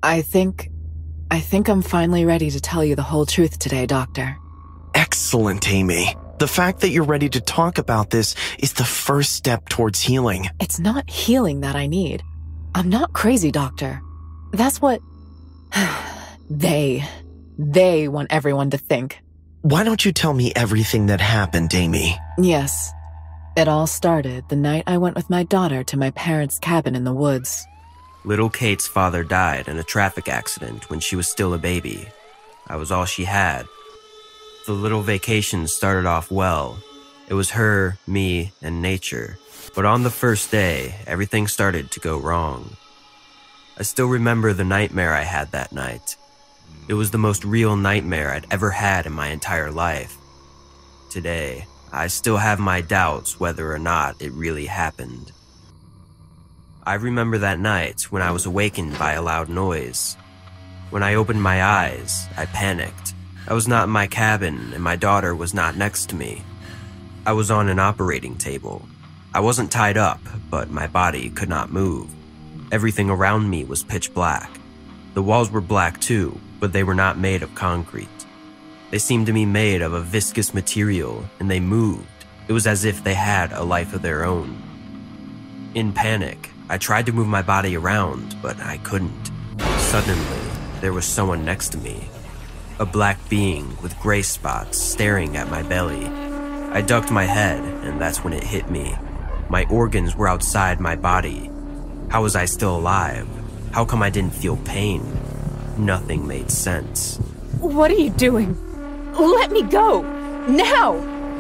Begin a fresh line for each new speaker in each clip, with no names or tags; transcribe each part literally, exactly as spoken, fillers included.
I think... I think I'm finally ready to tell you the whole truth today, Doctor.
Excellent, Amy. The fact that you're ready to talk about this is the first step towards healing.
It's not healing that I need. I'm not crazy, Doctor. That's what... they... They want everyone to think.
Why don't you tell me everything that happened, Amy?
Yes. It all started the night I went with my daughter to my parents' cabin in the woods.
Little Kate's father died in a traffic accident when she was still a baby. I was all she had. The little vacation started off well. It was her, me, and nature. But on the first day, everything started to go wrong. I still remember the nightmare I had that night. It was the most real nightmare I'd ever had in my entire life. Today, I still have my doubts whether or not it really happened. I remember that night when I was awakened by a loud noise. When I opened my eyes, I panicked. I was not in my cabin and my daughter was not next to me. I was on an operating table. I wasn't tied up, but my body could not move. Everything around me was pitch black. The walls were black too, but they were not made of concrete. They seemed to be made of a viscous material, and they moved. It was as if they had a life of their own. In panic, I tried to move my body around, but I couldn't. Suddenly, there was someone next to me. A black being with gray spots staring at my belly. I ducked my head, and that's when it hit me. My organs were outside my body. How was I still alive? How come I didn't feel pain? Nothing made sense.
What are you doing? Let me go! Now!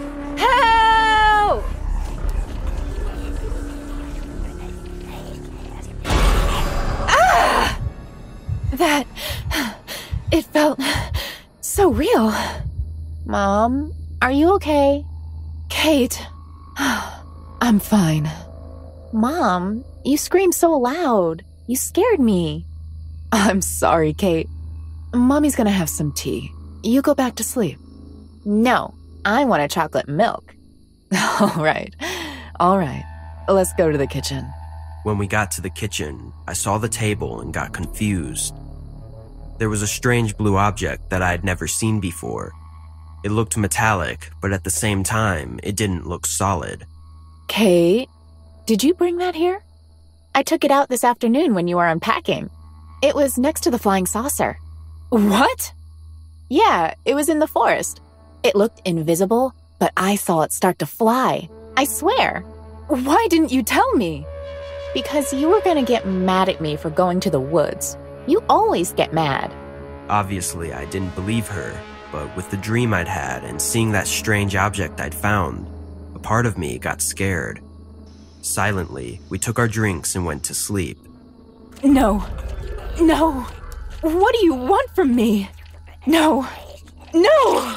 Help! Ah! That... It felt so real. Mom, are you okay? Kate, I'm fine. Mom, you screamed so loud. You scared me. I'm sorry, Kate. Mommy's gonna have some tea. You go back to sleep. No, I want a chocolate milk. All right. All right. Let's go to the kitchen.
When we got to the kitchen, I saw the table and got confused. There was a strange blue object that I had never seen before. It looked metallic, but at the same time, it didn't look solid.
Kate, did you bring that here? I took it out this afternoon when you were unpacking. It was next to the flying saucer. What? Yeah, it was in the forest. It looked invisible, but I saw it start to fly. I swear. Why didn't you tell me? Because you were gonna get mad at me for going to the woods. You always get mad.
Obviously, I didn't believe her, but with the dream I'd had and seeing that strange object I'd found, a part of me got scared. Silently, we took our drinks and went to sleep.
No. No. What do you want from me? No. No!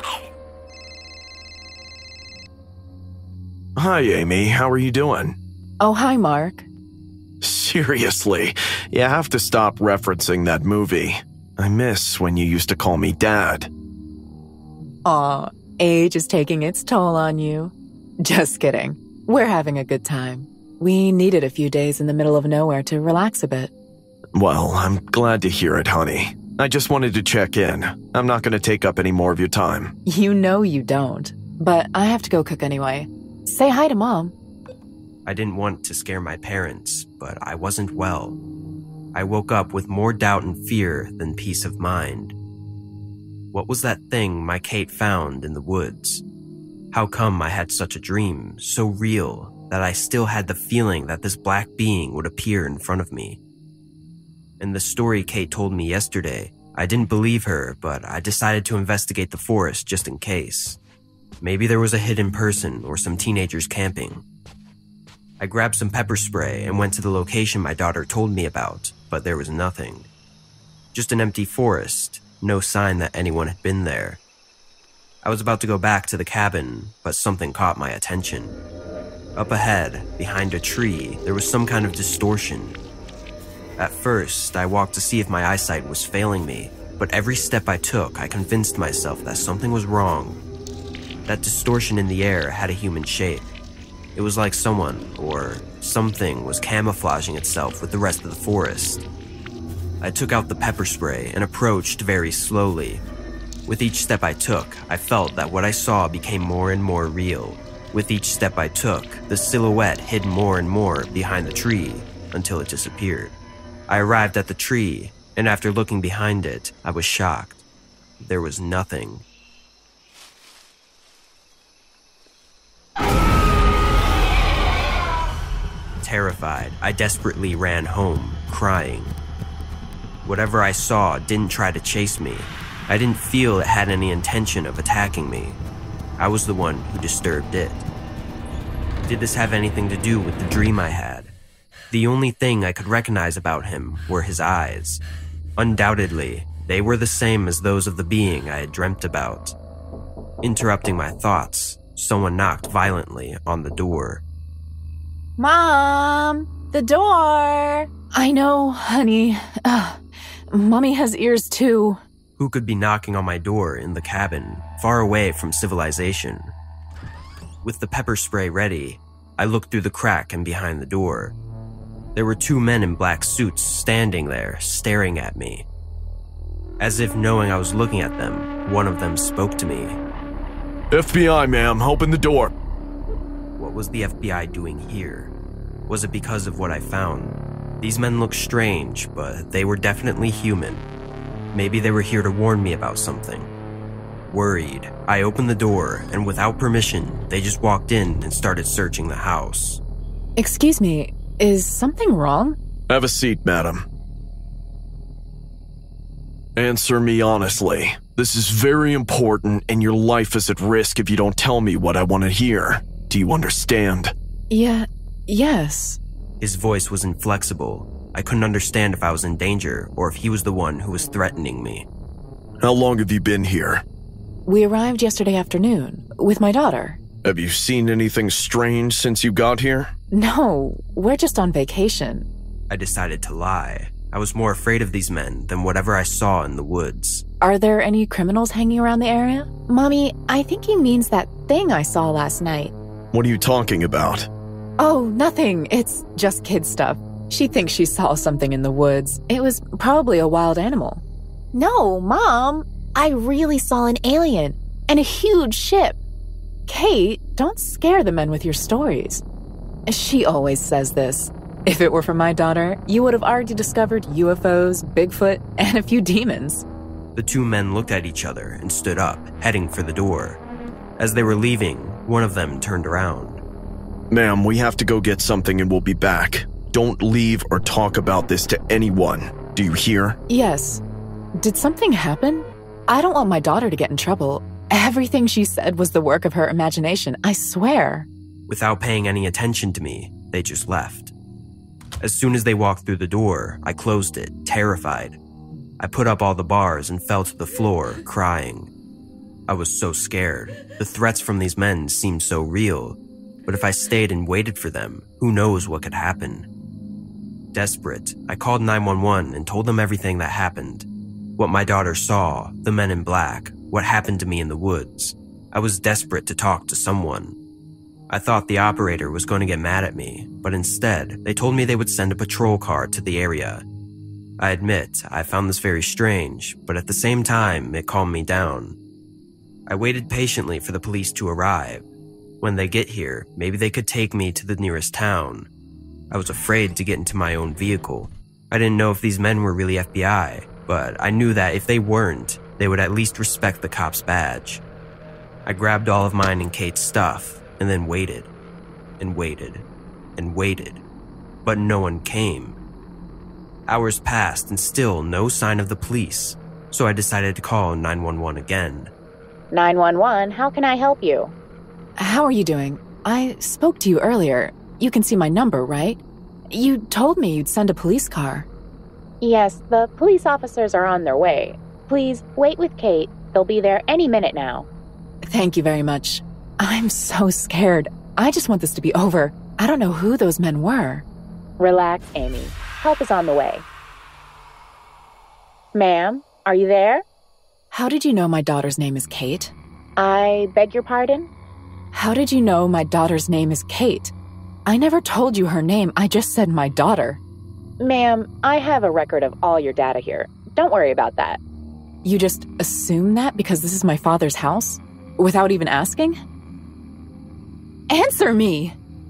Hi, Amy. How are you doing?
Oh, hi, Mark.
Seriously, you have to stop referencing that movie. I miss when you used to call me Dad.
Aw, age is taking its toll on you. Just kidding. We're having a good time. We needed a few days in the middle of nowhere to relax a bit.
Well, I'm glad to hear it, honey. I just wanted to check in. I'm not going to take up any more of your time.
You know you don't, but I have to go cook anyway. Say hi to Mom.
I didn't want to scare my parents, but I wasn't well. I woke up with more doubt and fear than peace of mind. What was that thing my Kate found in the woods? How come I had such a dream, so real, that I still had the feeling that this black being would appear in front of me? In the story Kate told me yesterday, I didn't believe her, but I decided to investigate the forest just in case. Maybe there was a hidden person or some teenagers camping. I grabbed some pepper spray and went to the location my daughter told me about, but there was nothing. Just an empty forest, no sign that anyone had been there. I was about to go back to the cabin, but something caught my attention. Up ahead, behind a tree, there was some kind of distortion. At first, I walked to see if my eyesight was failing me, but every step I took, I convinced myself that something was wrong. That distortion in the air had a human shape. It was like someone, or something, was camouflaging itself with the rest of the forest. I took out the pepper spray and approached very slowly. With each step I took, I felt that what I saw became more and more real. With each step I took, the silhouette hid more and more behind the tree until it disappeared. I arrived at the tree, and after looking behind it, I was shocked. There was nothing. Terrified, I desperately ran home, crying. Whatever I saw didn't try to chase me. I didn't feel it had any intention of attacking me. I was the one who disturbed it. Did this have anything to do with the dream I had? The only thing I could recognize about him were his eyes. Undoubtedly, they were the same as those of the being I had dreamt about. Interrupting my thoughts, someone knocked violently on the door.
Mom! The door! I know, honey. Ugh. Mommy has ears too.
Who could be knocking on my door in the cabin, far away from civilization? With the pepper spray ready, I looked through the crack and behind the door. There were two men in black suits standing there, staring at me. As if knowing I was looking at them, one of them spoke to me.
F B I, ma'am, open the door.
What was the F B I doing here? Was it because of what I found? These men looked strange, but they were definitely human. Maybe they were here to warn me about something. Worried, I opened the door, and without permission, they just walked in and started searching the house.
Excuse me, is something wrong?
Have a seat, madam. Answer me honestly. This is very important, and your life is at risk if you don't tell me what I want to hear. Do you understand?
Yeah, yes.
His voice was inflexible. I couldn't understand if I was in danger or if he was the one who was threatening me.
How long have you been here?
We arrived yesterday afternoon with my daughter.
Have you seen anything strange since you got here?
No, we're just on vacation.
I decided to lie. I was more afraid of these men than whatever I saw in the woods.
Are there any criminals hanging around the area? Mommy, I think he means that thing I saw last night.
What are you talking about?
Oh, nothing. It's just kid stuff. She thinks she saw something in the woods. It was probably a wild animal. No, Mom. I really saw an alien and a huge ship. Kate, don't scare the men with your stories. She always says this. If it were for my daughter, you would have already discovered U F Os, Bigfoot, and a few demons.
The two men looked at each other and stood up, heading for the door. As they were leaving, one of them turned around.
Ma'am, we have to go get something and we'll be back. Don't leave or talk about this to anyone. Do you hear?
Yes. Did something happen? I don't want my daughter to get in trouble. Everything she said was the work of her imagination, I swear.
Without paying any attention to me, they just left. As soon as they walked through the door, I closed it, terrified. I put up all the bars and fell to the floor, crying. I was so scared. The threats from these men seemed so real. But if I stayed and waited for them, who knows what could happen? Desperate, I called nine one one and told them everything that happened. What my daughter saw, the men in black, what happened to me in the woods. I was desperate to talk to someone. I thought the operator was going to get mad at me, but instead, they told me they would send a patrol car to the area. I admit, I found this very strange, but at the same time, it calmed me down. I waited patiently for the police to arrive. When they get here, maybe they could take me to the nearest town. I was afraid to get into my own vehicle. I didn't know if these men were really F B I, but I knew that if they weren't, they would at least respect the cop's badge. I grabbed all of mine and Kate's stuff, and then waited, and waited, and waited, but no one came. Hours passed and still no sign of the police, so I decided to call nine one one again.
nine one one, how can I help you?
How are you doing? I spoke to you earlier. You can see my number, right? You told me you'd send a police car.
Yes, the police officers are on their way. Please wait with Kate. They'll be there any minute now.
Thank you very much. I'm so scared. I just want this to be over. I don't know who those men were.
Relax, Amy. Help is on the way. Ma'am, are you there?
How did you know my daughter's name is Kate?
I beg your pardon?
How did you know my daughter's name is Kate? I never told you her name. I just said my daughter.
Ma'am, I have a record of all your data here. Don't worry about that.
You just assume that because this is my father's house? Without even asking? Answer me!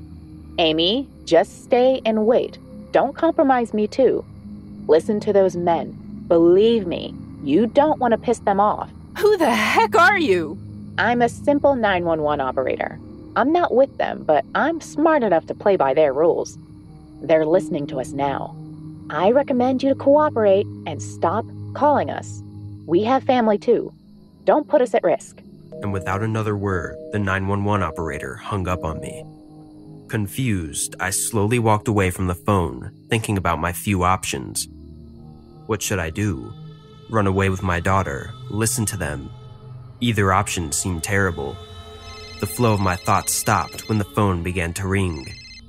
Amy, just stay and wait. Don't compromise me too. Listen to those men. Believe me, you don't want to piss them off.
Who the heck are you?
I'm a simple nine one one operator. I'm not with them, but I'm smart enough to play by their rules. They're listening to us now. I recommend you to cooperate and stop calling us. We have family too. Don't put us at risk.
And without another word, the nine one one operator hung up on me. Confused, I slowly walked away from the phone, thinking about my few options. What should I do? Run away with my daughter, listen to them? Either option seemed terrible. The flow of my thoughts stopped when the phone began to ring.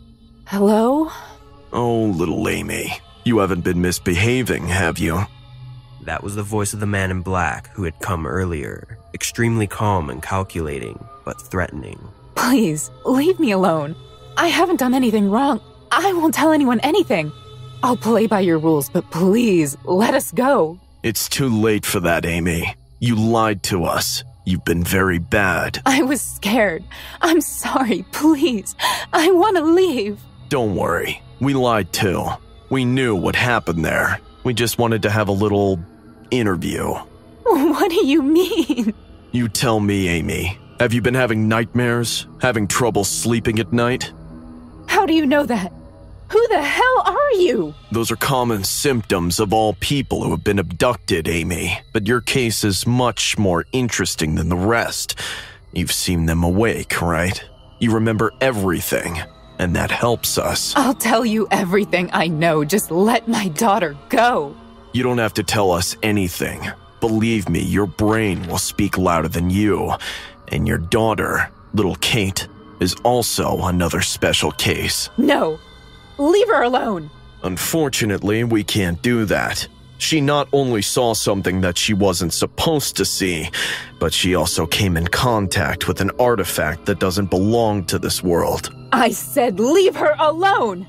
Hello?
Oh, little Amy. You haven't been misbehaving, have you?
That was the voice of the man in black who had come earlier, extremely calm and calculating, but threatening.
Please, leave me alone. I haven't done anything wrong. I won't tell anyone anything. I'll play by your rules, but please, let us go.
It's too late for that, Amy. You lied to us. You've been very bad.
I was scared. I'm sorry, please. I want to leave.
Don't worry. We lied too. We knew what happened there. We just wanted to have a little interview.
What do you mean?
You tell me, Amy. Have you been having nightmares? Having trouble sleeping at night?
How do you know that? Who the hell are you?
Those are common symptoms of all people who have been abducted, Amy. But your case is much more interesting than the rest. You've seen them awake, right? You remember everything, and that helps us.
I'll tell you everything I know. Just let my daughter go.
You don't have to tell us anything. Believe me, your brain will speak louder than you. And your daughter, little Kate, is also another special case.
No. Leave her alone.
Unfortunately, we can't do that. She not only saw something that she wasn't supposed to see, but she also came in contact with an artifact that doesn't belong to this world.
I said leave her alone!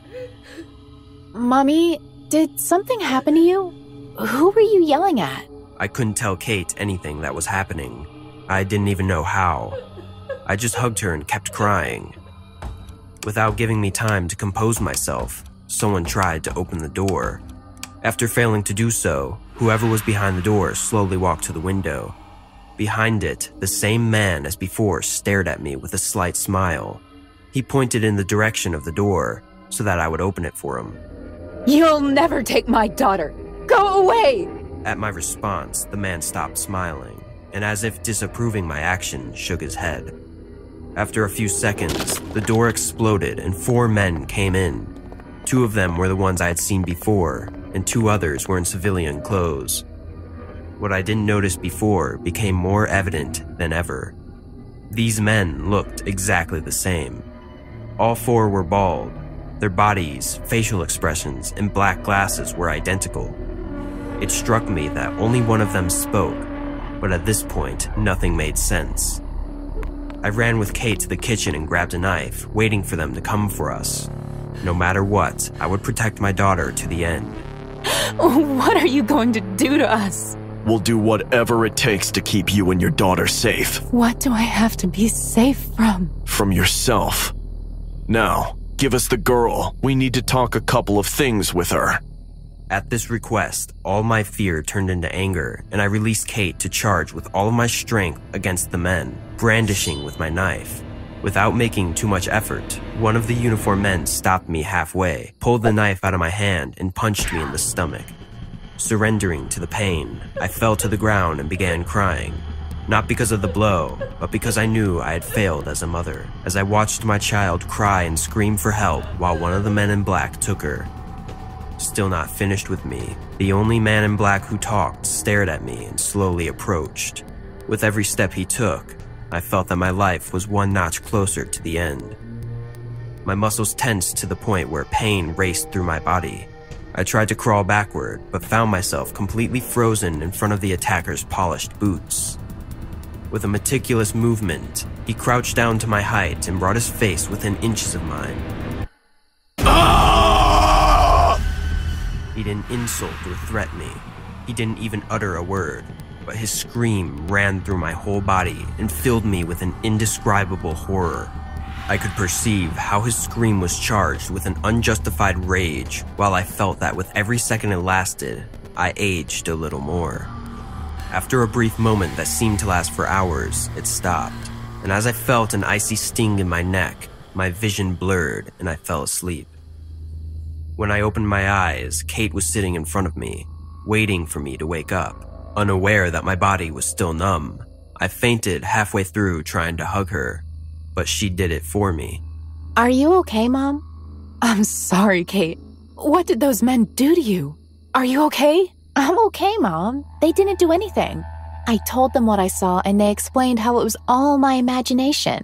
Mommy, did something happen to you? Who were you yelling at?
I couldn't tell Kate anything that was happening. I didn't even know how. I just hugged her and kept crying. Without giving me time to compose myself, someone tried to open the door. After failing to do so, whoever was behind the door slowly walked to the window. Behind it, the same man as before stared at me with a slight smile. He pointed in the direction of the door so that I would open it for him.
You'll never take my daughter! Go away!
At my response, the man stopped smiling, and as if disapproving my action, shook his head. After a few seconds, the door exploded and four men came in. Two of them were the ones I had seen before, and two others were in civilian clothes. What I didn't notice before became more evident than ever. These men looked exactly the same. All four were bald. Their bodies, facial expressions, and black glasses were identical. It struck me that only one of them spoke, but at this point, nothing made sense. I ran with Kate to the kitchen and grabbed a knife, waiting for them to come for us. No matter what, I would protect my daughter to the end.
What are you going to do to us?
We'll do whatever it takes to keep you and your daughter safe.
What do I have to be safe from?
From yourself. Now, give us the girl. We need to talk a couple of things with her.
At this request, all my fear turned into anger, and I released Kate to charge with all of my strength against the men, brandishing with my knife. Without making too much effort, one of the uniformed men stopped me halfway, pulled the knife out of my hand, and punched me in the stomach. Surrendering to the pain, I fell to the ground and began crying. Not because of the blow, but because I knew I had failed as a mother, as I watched my child cry and scream for help while one of the men in black took her. Still not finished with me, the only man in black who talked stared at me and slowly approached. With every step he took, I felt that my life was one notch closer to the end. My muscles tensed to the point where pain raced through my body. I tried to crawl backward, but found myself completely frozen in front of the attacker's polished boots. With a meticulous movement, he crouched down to my height and brought his face within inches of mine.
Ah!
He didn't insult or threaten me. He didn't even utter a word, but his scream ran through my whole body and filled me with an indescribable horror. I could perceive how his scream was charged with an unjustified rage, while I felt that with every second it lasted, I aged a little more. After a brief moment that seemed to last for hours, it stopped, and as I felt an icy sting in my neck, my vision blurred and I fell asleep. When I opened my eyes, Kate was sitting in front of me, waiting for me to wake up, unaware that my body was still numb. I fainted halfway through trying to hug her, but she did it for me.
Are you okay, Mom? I'm sorry, Kate. What did those men do to you? Are you okay? I'm okay, Mom. They didn't do anything. I told them what I saw, and they explained how it was all my imagination.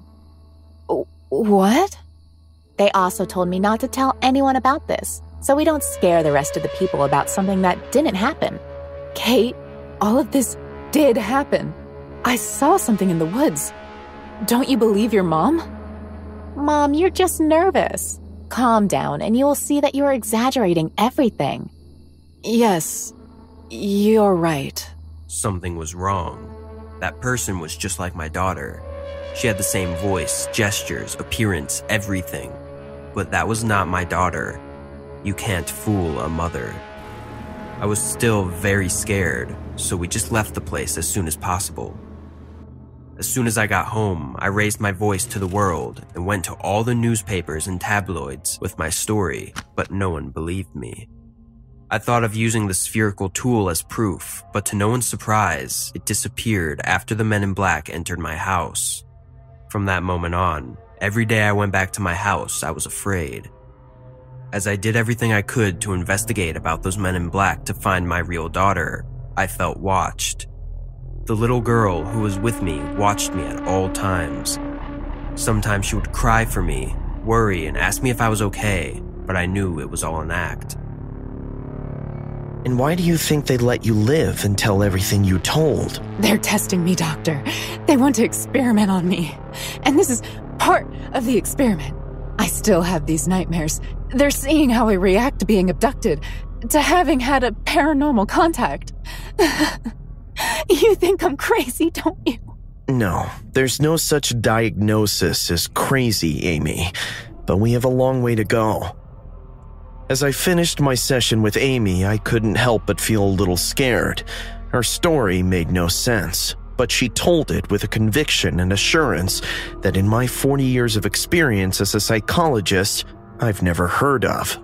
What? They also told me not to tell anyone about this, so we don't scare the rest of the people about something that didn't happen. Kate, all of this did happen. I saw something in the woods. Don't you believe your mom? Mom, you're just nervous. Calm down, and you will see that you are exaggerating everything. Yes, you're right.
Something was wrong. That person was just like my daughter. She had the same voice, gestures, appearance, everything. But that was not my daughter. You can't fool a mother. I was still very scared, so we just left the place as soon as possible. As soon as I got home, I raised my voice to the world and went to all the newspapers and tabloids with my story, but no one believed me. I thought of using the spherical tool as proof, but to no one's surprise, it disappeared after the men in black entered my house. From that moment on, every day I went back to my house, I was afraid. As I did everything I could to investigate about those men in black to find my real daughter, I felt watched. The little girl who was with me watched me at all times. Sometimes she would cry for me, worry, and ask me if I was okay, but I knew it was all an act.
And why do you think they let you live and tell everything you told?
They're testing me, Doctor. They want to experiment on me. And this is part of the experiment. I still have these nightmares. They're seeing how I react to being abducted, to having had a paranormal contact. You think I'm crazy, don't you?
No, there's no such diagnosis as crazy, Amy. But we have a long way to go. As I finished my session with Amy, I couldn't help but feel a little scared. Her story made no sense, but she told it with a conviction and assurance that in my forty years of experience as a psychologist, I've never heard of.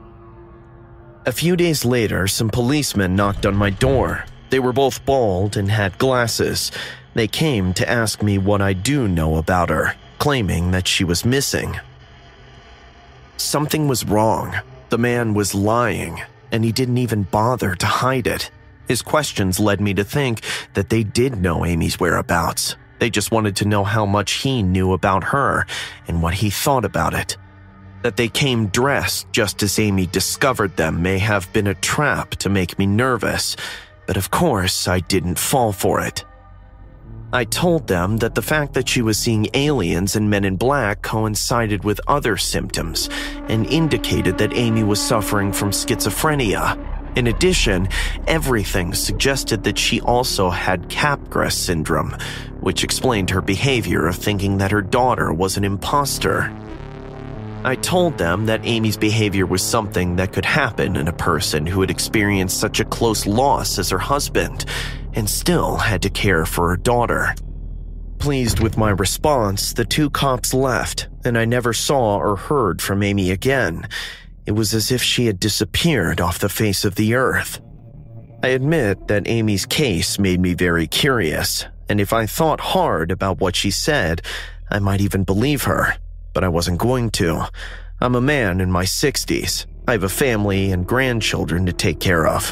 A few days later, some policemen knocked on my door. They were both bald and had glasses. They came to ask me what I do know about her, claiming that she was missing. Something was wrong. The man was lying, and he didn't even bother to hide it. His questions led me to think that they did know Amy's whereabouts. They just wanted to know how much he knew about her and what he thought about it. That they came dressed just as Amy discovered them may have been a trap to make me nervous, but of course I didn't fall for it. I told them that the fact that she was seeing aliens and men in black coincided with other symptoms and indicated that Amy was suffering from schizophrenia. In addition, everything suggested that she also had Capgras syndrome, which explained her behavior of thinking that her daughter was an imposter. I told them that Amy's behavior was something that could happen in a person who had experienced such a close loss as her husband, and still had to care for her daughter. Pleased with my response, the two cops left, and I never saw or heard from Amy again. It was as if she had disappeared off the face of the earth. I admit that Amy's case made me very curious, and if I thought hard about what she said, I might even believe her, but I wasn't going to. I'm a man in my sixties. I have a family and grandchildren to take care of.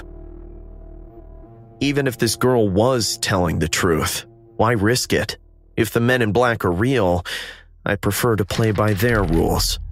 Even if this girl was telling the truth, why risk it? If the men in black are real, I prefer to play by their rules.